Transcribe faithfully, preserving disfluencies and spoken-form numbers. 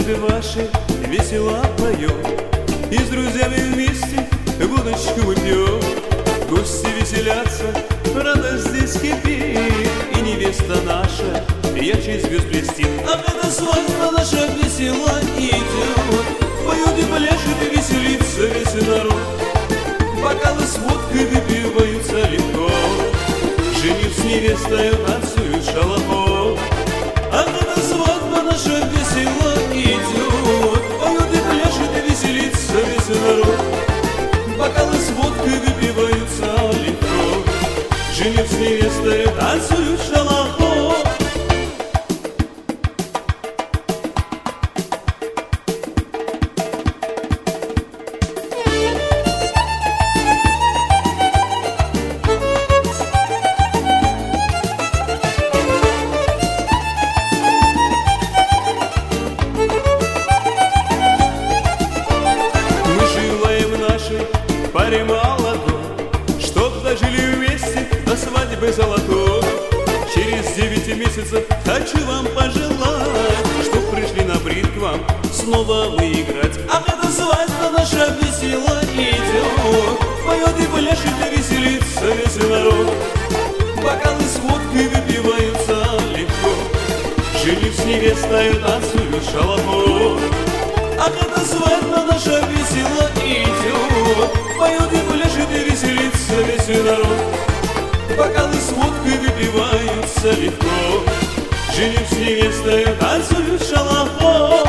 свадьбе вашей весело поем, и с друзьями вместе водочку мы пьем. Гости веселятся, радость здесь кипит, и невеста наша ярче звезд блестит. Ах, эта свадьба наша весела идет, поют и пляшет, и веселится весь народ. Бокалы с водкой выпиваются легко, жених с невестой танцуют шалопо. Ах, эта свадьба наша весела идет, поют и пляшет, и веселится весь народ. Бокалы с водкой выпиваются легко, жених с невестой танцуют шалопо. Паре молодой, чтоб дожили вместе до свадьбы золотой. Через девять месяцев хочу вам пожелать, чтоб пришли на брит к вам снова мы играть. Ах, эта свадьба наша весела идет, поет и пляшет, и веселится весь народ. Бокалы с водкой выпиваются легко, жених с невестой танцуют шалопо. Ах, эта свадьба наша весела идет, поет и пляшет, и веселится весь народ. Бокалы с водкой выпиваются легко, жених с невестой танцуют шалопо.